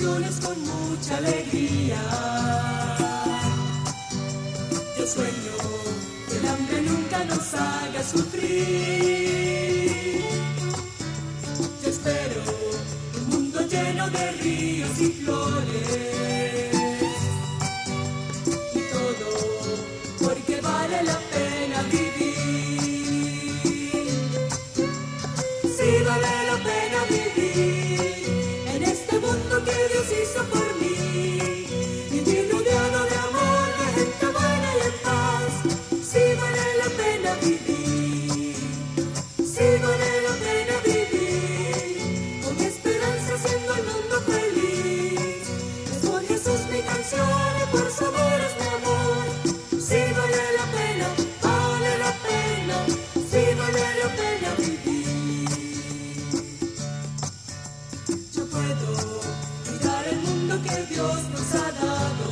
ilusiones con mucha alegría. Yo sueño que el hambre nunca nos haga sufrir. Yo espero un mundo lleno de ríos y flores. Y todo porque vale la pena vivir. Sí vale la pena vivir en este mundo que Dios hizo por mí. Vivir rodeado de amor, de gente buena y en paz. Sí vale la pena vivir. Sí vale la pena vivir con esperanza haciendo el mundo feliz. Es por Jesús mi canción y por su amor es mi amor. Sí vale la pena, vale la pena. Sí vale la pena vivir. Yo puedo cuidar el mundo que Dios nos ha dado.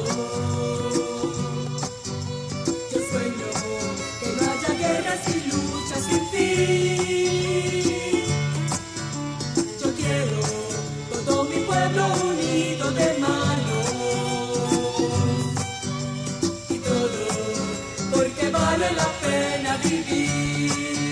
Yo sueño que no haya guerras y luchas sin fin. Yo quiero todo mi pueblo unido de manos. Y todo porque vale la pena vivir.